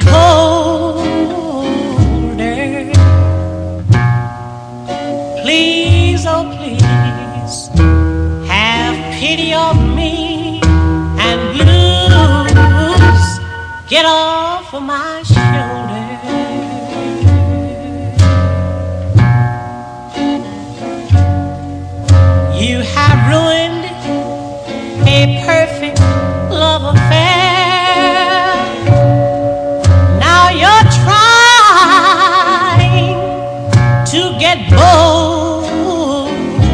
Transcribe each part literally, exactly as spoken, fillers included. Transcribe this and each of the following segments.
colder. Please, oh please, have pity on me, and blues, get off of my shoulder. You have ruined a perfect love affair. Now you're trying to get bolder.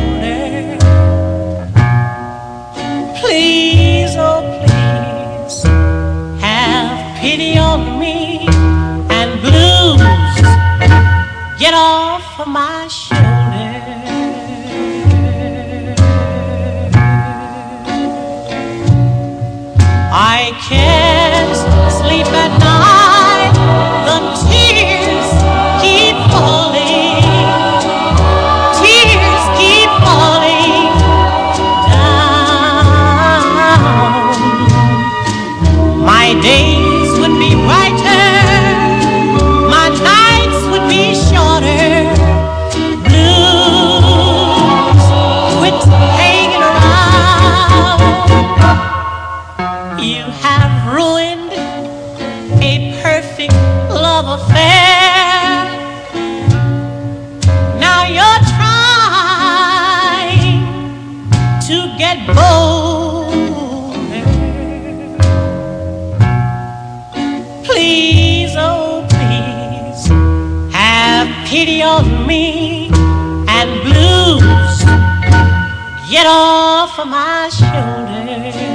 Please, oh please, have pity on me, and blues, get off of my shoulder. I can't sleep at night, the tears keep falling, tears keep falling down. My days would be brighter, my nights would be shorter. Blues, quit hanging around. You have ruined a perfect love affair. Now you're trying to get bolder. Please, oh please, have pity on me, and blues, get off of my shoulder.